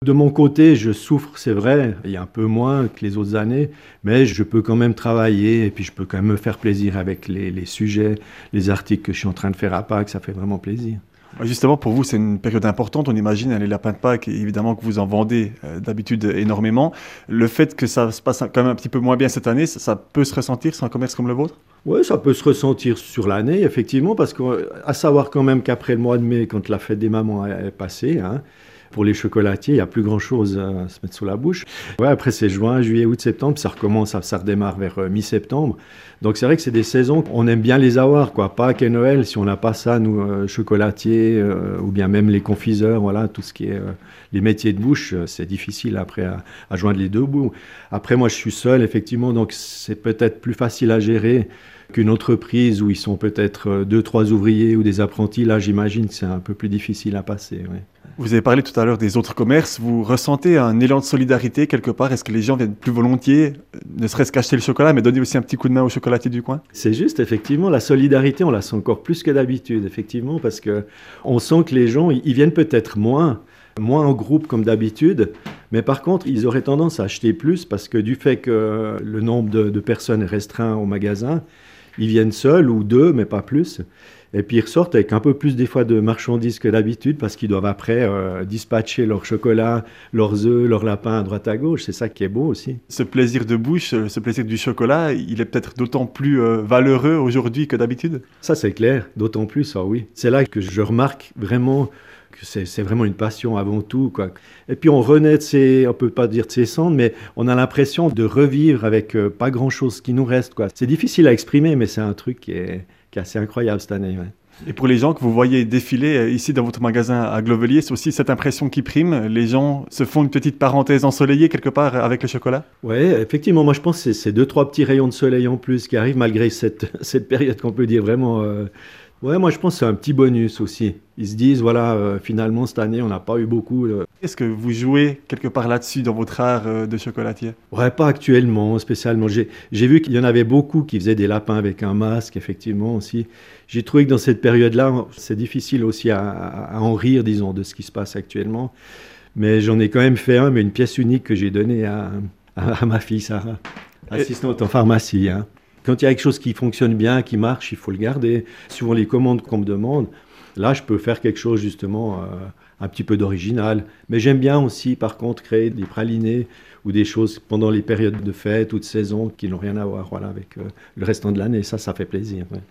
De mon côté, je souffre, c'est vrai, il y a un peu moins que les autres années, mais je peux quand même travailler et puis je peux quand même me faire plaisir avec les sujets, les articles que je suis en train de faire à Pâques, ça fait vraiment plaisir. Justement, pour vous, c'est une période importante, on imagine, hein, les lapins de Pâques, et évidemment que vous en vendez d'habitude énormément. Le fait que ça se passe quand même un petit peu moins bien cette année, ça peut se ressentir sur un commerce comme le vôtre? Oui, ça peut se ressentir sur l'année, effectivement, parce qu'à savoir quand même qu'après le mois de mai, quand la fête des mamans est passée, hein, pour les chocolatiers, il n'y a plus grand-chose à se mettre sous la bouche. Ouais, après, c'est juin, juillet, août, septembre, ça recommence, ça redémarre vers mi-septembre. Donc c'est vrai que c'est des saisons, on aime bien les avoir, quoi. Pâques et Noël, si on n'a pas ça, nous, chocolatiers, ou bien même les confiseurs, voilà, tout ce qui est les métiers de bouche, c'est difficile après à joindre les deux bouts. Après, moi, je suis seul, effectivement, donc c'est peut-être plus facile à gérer qu'une entreprise où ils sont peut-être deux, trois ouvriers ou des apprentis. Là, j'imagine que c'est un peu plus difficile à passer. Ouais. Vous avez parlé tout à l'heure des autres commerces. Vous ressentez un élan de solidarité quelque part? Est-ce que les gens viennent plus volontiers, ne serait-ce qu'acheter le chocolat, mais donner aussi un petit coup de main au chocolatier du coin? C'est juste, effectivement, la solidarité, on la sent encore plus que d'habitude, effectivement, parce que on sent que les gens, ils viennent peut-être moins en groupe comme d'habitude, mais par contre, ils auraient tendance à acheter plus parce que du fait que le nombre de personnes est restreint au magasin, ils viennent seuls ou deux, mais pas plus. Et puis ils ressortent avec un peu plus des fois de marchandises que d'habitude parce qu'ils doivent après dispatcher leur chocolat, leurs œufs, leurs lapins à droite à gauche. C'est ça qui est beau aussi. Ce plaisir de bouche, ce plaisir du chocolat, il est peut-être d'autant plus valeureux aujourd'hui que d'habitude? Ça c'est clair, d'autant plus, ah oui. C'est là que je remarque vraiment que c'est vraiment une passion avant tout, quoi. Et puis on renaît on peut pas dire de ses cendres, mais on a l'impression de revivre avec pas grand-chose qui nous reste, quoi. C'est difficile à exprimer, mais c'est un truc qui est assez incroyable cette année. Ouais. Et pour les gens que vous voyez défiler ici dans votre magasin à Glovelier, c'est aussi cette impression qui prime. Les gens se font une petite parenthèse ensoleillée quelque part avec le chocolat? Oui, effectivement, moi je pense que c'est deux, trois petits rayons de soleil en plus qui arrivent malgré cette période qu'on peut dire vraiment... Ouais, moi je pense que c'est un petit bonus aussi. Ils se disent, voilà, finalement cette année on n'a pas eu beaucoup. Est-ce que vous jouez quelque part là-dessus dans votre art de chocolatier? Ouais, pas actuellement spécialement. J'ai vu qu'il y en avait beaucoup qui faisaient des lapins avec un masque, effectivement aussi. J'ai trouvé que dans cette période-là, c'est difficile aussi à en rire, disons, de ce qui se passe actuellement. Mais j'en ai quand même fait un, mais une pièce unique que j'ai donnée à ma fille Sarah, assistante en pharmacie. Hein. Quand il y a quelque chose qui fonctionne bien, qui marche, il faut le garder. Suivant les commandes qu'on me demande, là, je peux faire quelque chose justement un petit peu d'original. Mais j'aime bien aussi, par contre, créer des pralinés ou des choses pendant les périodes de fête ou de saison qui n'ont rien à voir voilà, avec le restant de l'année. Ça fait plaisir. Ouais.